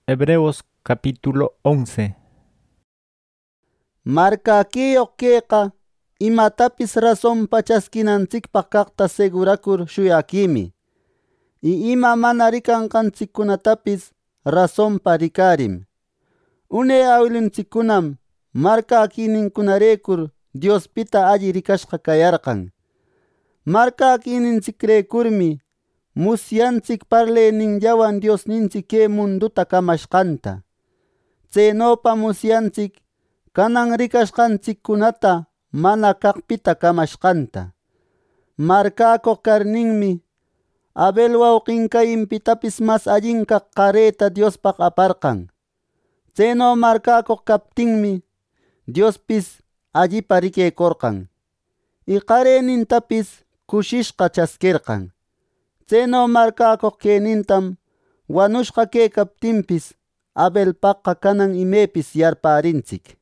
Hebreos capítulo 11. Markakiyoq kayqa imatapis razonpa chaskinanchikpaq kaqta segurakur shuyakimi. Ima mana rikanqanchikkunatapis razonpa rikarim. Unay awilunchikkunam markakininkunarekur Diospita alli rikashqa kayarqan. Markakininchikrekurmi musyanchik parlayninllawan Diosninchik kay munduta kamashqanta. Chaynopa musyanchik kanan rikashqanchikkunata mana kaqpita kamashqanta. Markakuq karninmi Abel wawqin Cainpitapis mas allinkaq qarayta Diospaq aparqan. Chayno markakuq kaptinmi Diospis allipa rikaykurqan. Y qareynintapis kushishqa chaskirqan. Chayno markakuq kaynintam wanushqa kaykaptinpis Abelpaqqa kanan imapis yarparinchik.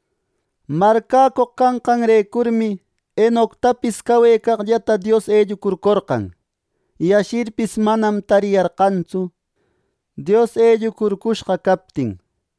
Markakuq kanqanraykurmi Enoctapis kawaykaqllata Dios ellukurkurqan. Yashirpis manam tariyarqanchu Dios ellukurkushqa kaptin.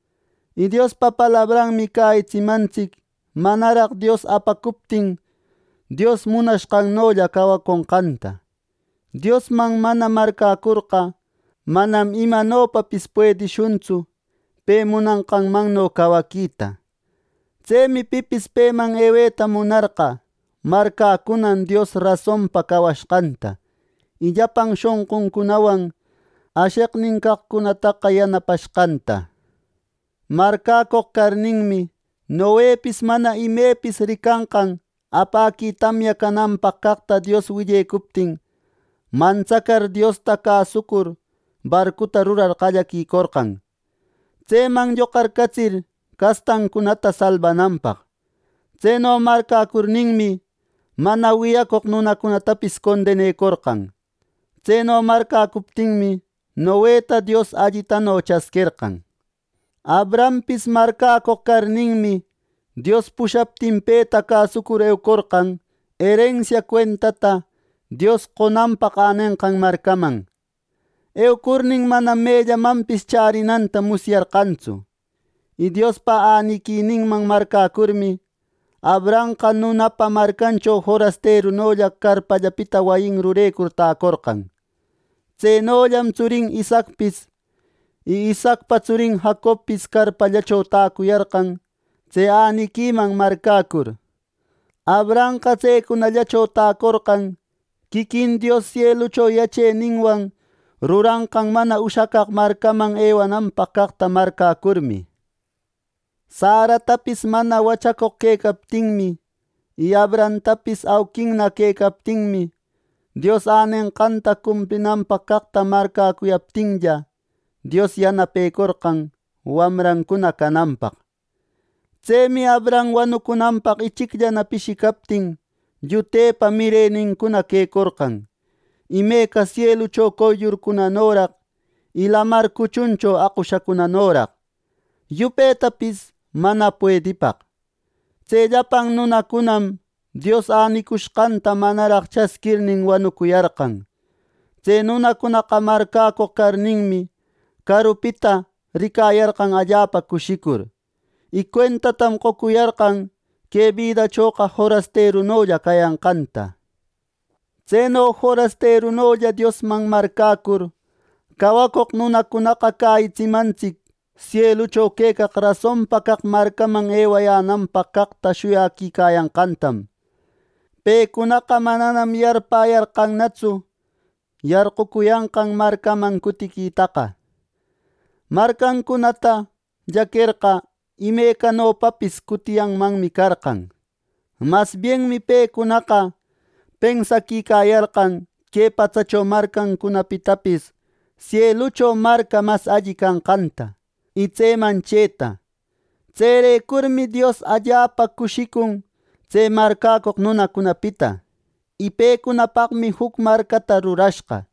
Y Diospa palabranmi kaychimanchik manaraq Dios apakuptin Dios munashqannolla kawakunqanta. Diosman mana markakurqa manam imanopapis puedishunchu pe munanqanmanno kawakita. Chaymi pipis peman eywayta munarqa markakunan Dios razonpa kawashqanta y llapan shunqunkunawan ashiqnin kaqkunataqa yanapashqanta. Markakuq karninmi Noepis mana imapis rikanqan apaki tamya kananpaq kaqta Dios willaykuptin manchakar Diosta kasukur barkuta rurar qallakikurqan. Chayman lloqarkachir kastankunata salvananpaq. Chayno markakurninmi mana wiyakuq nunakunatapis condenaykurqan. Chayno markakuptinmi Noeta Dios allitano chaskirqan. Abrahampis markakuq karninmi Dios pushaptin payta kasukur ewkurqan herencia cuentata Dios qonanpaq aninqan markaman. Ewkurnin manam mayllamanpis charinanta musyarqanchu. Y Diospa anikininman markakurmi Abrahamqa nunapa markanchaw forasterunolla karpallapita wayin ruraykur taakurqan. Chaynollam churin Isaacpis y Isaacpa churin Jacobpis karpallachaw taakuyarqan chay anikiman markakur. Abrahamqa chaykunallachaw taakurqan kikin Dios cieluchaw yachayninwan ruranqan mana ushakaq markaman aywananpaq kaqta markakurmi. Saratapis mana wachakuq kaykaptinmi y Abrahamtapis awkinna kaykaptinmi Dios aninqanta cumplinanpaq kaqta markakuyaptinlla Dios yanapaykurqan wamrankuna kananpaq. Chaymi Abraham wanukunanpaq ichikllana pishikaptin llutaypa mirayninkuna kaykurqan. Imayka cieluchaw quyllurkunanoraq y lamar kuchunchaw aqushakunanoraq. Yupaytapis mana puedipaq. Chay llapan nunakunam Dios anikushqanta manaraq chaskirnin wanukuyarqan. Chay nunakunaqa markakuq karninmi karupita rikayarqan allapa kushikur. Y cuentatam qukuyarqan kay vidachawqa forasterunolla kayanqanta. Chayno forasterunolla Diosman markakur kawakuq nunakunaqa kaychimanchik cieluchaw kaykaq razonpa kaq markaman aywayananpaq kaqta shuyakikayanqantam. Paykunaqa mananam yarpayarqannachu yarqukuyanqan markaman kutikitaqa. Markankunata llakirqa imaykanopapis kutiyanmanmi karqan. Mas bienmi paykunaqa pensakikayarqan kay pachachaw markankunapitapis cieluchaw marka mas alli kanqanta y chayman chayta. Chayraykurmi Dios allapa kushikun chay markakuq nunakunapita y paykunapaqmi huk markata rurashqa.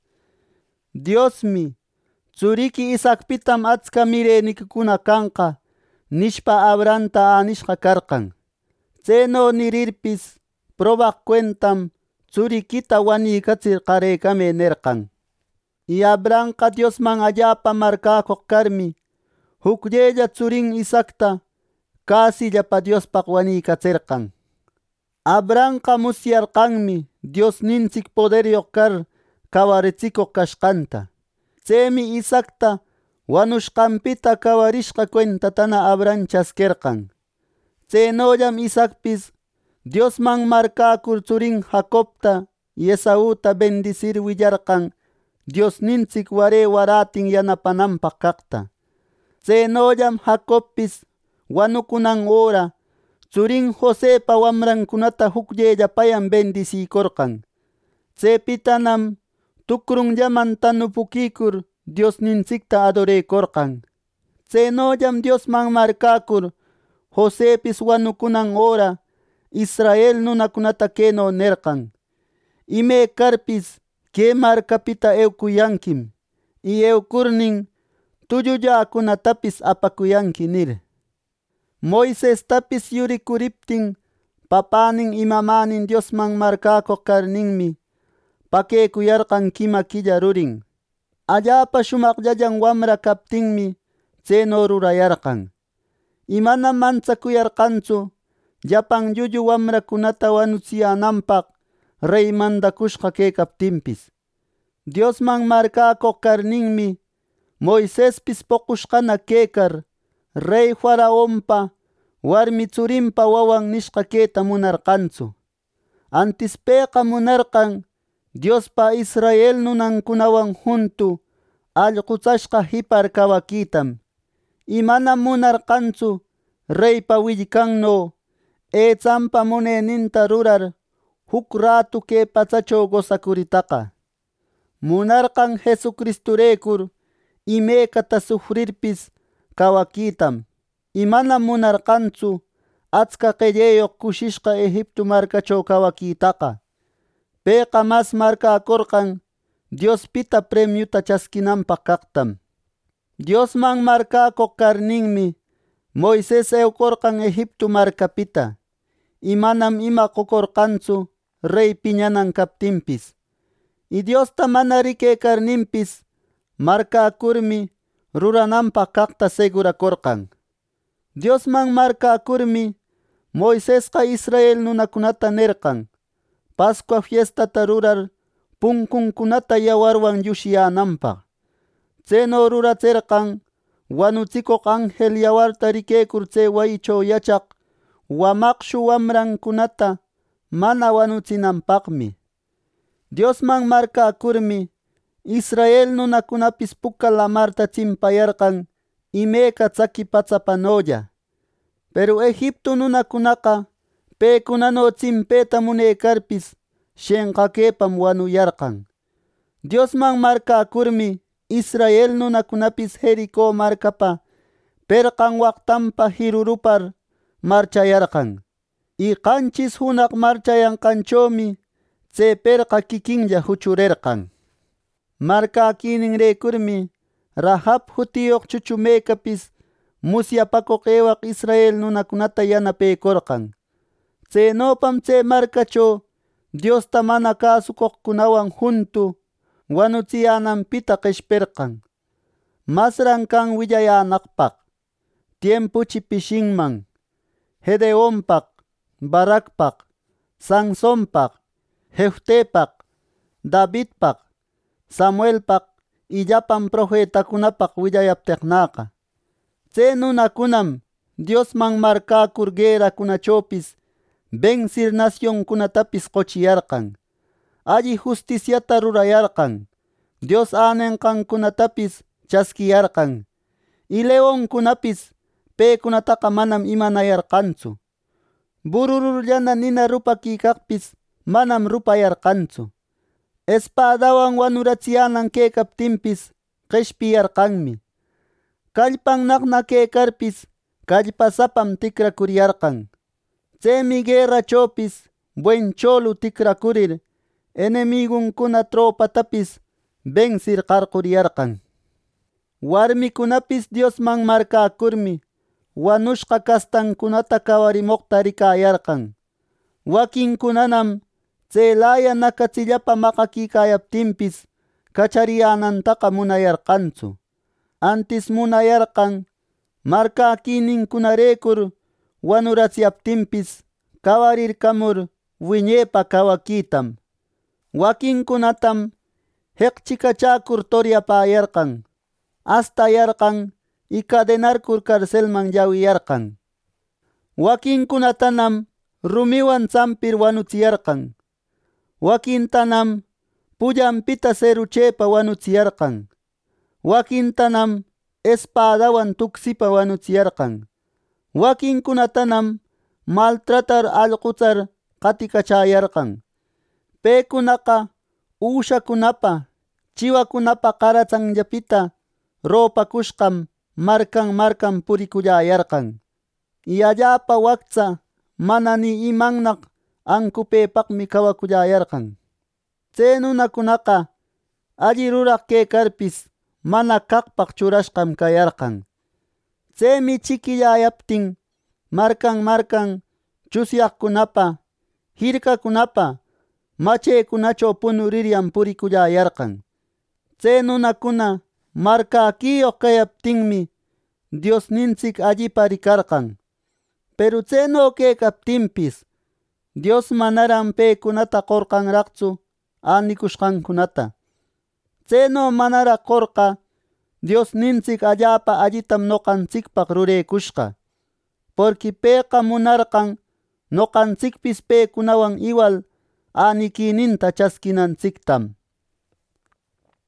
Diosmi churiki Isaacpitam achka miraynikuna kanqa nishpa Abrahamta anishqa karqan. Chayno nirirpis probaq cuentam churikita waniykachir qaraykamay nirqan. Y Abrahamqa Diosman allapa markakuq karmi Hukllella tsurin Isaacta kasillapa Diospaq wañiykatsirqan. Abrahamqa musyarqanmi Diosninchik poderyoq kar kawaritsikuq kashqanta. Chaymi Isaacta wanushqanpita kawarishqa cuentatana Abraham chasquirqan. Chaynollam Isaacpis Diosman marcäkur tsurin Jacobta y Esauta bendicir willarqan Diosninchik ware waratin yanapananpaq kaqta. Chaynollam Jacobpis wanukunan hora tsurin Josepa wamrankunata hukllallapayan bendicikurqan. Chaypitanam tukrunllaman tanupukikur Diosninchikta adorekurqan. Chaynollam Diosman marcäkur Josepis wanukunan hora Israel nunakunata keno nirqan: ime karpis que marcapita eukuyankim y eukurnin tullullakunatapis apakuyanki nir. Moisestapis yurikuriptin papanin y mamanin Diosman marcäkuq karninmi paquekuyarqan quima killa rurin. Allapa shumaqllallan wamra kaptinmi chayno rurayarqan. Y manam manchakuyarqanchu llapan llullu wamrakunata wanuchiyananpaq rey mandakushqa kaykaptinpis. Diosman marcäkuq karninmi Moisespis poqushqana kaykar rey Faraonpa warmi tsurinpa wawan nishqa kayta munarqanchu. Antis payqa munarqan Diospa Israel nunankunawan juntu allquchashqa hipar kawakitam. Y manam munarqanchu reypa willkanno echanpa munayninta rurar huk ratu kay pachachaw gozakuritaqa. Munarqan Jesucristurekur imaykata sufrirpis kawakitam. Y manam munarqanchu achka qillayuq kushishqa Egipto markachaw kawakitaqa. Payqa mas marcäkurqan Diospita premiuta chaskinanpaq kaqtam. Diosman marcäkuq karninmi Moises eukurqan Egipto markapita. Y manam ima qukurqanchu rey piñanan kaptinpis. Y Diosta mana rikaykarninpis marcäkurmi rurananpaq kaqta segurakurqan. Diosman marcäkurmi Moisesqa Israel nunakunata nirqan Pascua fiestata rurar punkunkunata yawarwan llushyananpaq. Chayno rurachirqan wanuchikuq ángel yawarta rikaykur chay wayichaw yachaq wamaqshu wamrankunata mana wanuchinanpaqmi. Diosman marcäkurmi Israel nunakunapis puka lamarta chimpayarqan imayka chaki pachapanolla. Pero Egipto nunakunaqa paykunano chimpayta munaykarpis shinqakaypam wanuyarqan. Diosman marcäkurmi Israel nunakunapis Jericó markapa perqan waqtanpa hirurupar marchayarqan. Y qanchis hunaq marchayanqanchawmi chay perqa kikinlla huchurirqan. Marcäkininraykurmi Rahab jutiyuq chuchu maykapis musyapakuq eywaq Israel nunakunata yanapaykurqan. Chaynopam chay markachaw Diosta mana kasukuqkunawan juntu wanuchiyananpita qishpirqan. Masran kan willayanaqpaq tiempuchi pishinman Gedeonpaq, Barakpaq, Sansonpaq, Jeftepaq, Davidpaq, Samuelpaq y llapan profetakunapaq willayaptiqnaqa. Chay nunakunam Diosman marcäkur guerrakunachawpis vencir nacionkunatapis qochiyarqan. Alli justiciata rurayarqan. Dios änenqankunatapis chaskiyarqan. Y leonkunapis paykunataqa manam imanayarqanchu. Burururllana nina rupakikaqpis manam rupayarqanchu. Espadawan wanurachiyanan kaykaptinpis qishpiyarqanmi. Kallpan naqna kaykarpis kallpasapam tikrakuriyarqan. Chaymi guerrachawpis buen cholu tikrakurir enemigonkuna tropatapis vencir qarquriyarqan. Warmikunapis Diosman marcäkurmi wanushqa kastankunata kawarimuqta rikayarqan. Wakinkunanam chaylaya nakachillapa maqakikayaptinpis kachariyanantaqa munayarqanchu. Antis munayarqan markakiyninkunarekur wanuratsiyaptinpis kawarirkamur wiñepa kawakitam. Wakinkunatam heqchikachakur toryapayarqan. Astayarqan y cadenarkur carcelman llawiyarqan. Wakinkunatanam rumiwan tsampir wanuchiyarqan. Wakintanam pullanpita seruchepa wanuchiyarqan. Wakintanam espadawan tuksipa wanuchiyarqan. Wakinkunatanam maltratar allquchar qatikachayarqan. Pekunaqa uushakunapa chiwakunapa qaratsanllapita ropakushqam markan purikullayarqan. Y allapa wakcha mana ni imanaq ankupepaqmi kawakullayarqan. Chay nunakunaqa alli ruraq kaykarpis mana kaqpaq churashqam kayarqan. Chaymi chikillayaptin markan chusyaqkunapa, hirkakunapa machaykunachaw punuriryan purikullayarqan. Chay nunakuna markakiyuq kayaptinmi Diosninchik allipa rikarqan. Pero chayno kaykaptinpis Dios manaran paykunata qorqanraqchu änikushqankunata. Chayno manara qorqa Diosninchik allapa allitam noqanchikpaq ruraykushqa. Porque payqa munarqan noqanchikpis paykunawan igual änikiyninta chaskinanchiktam.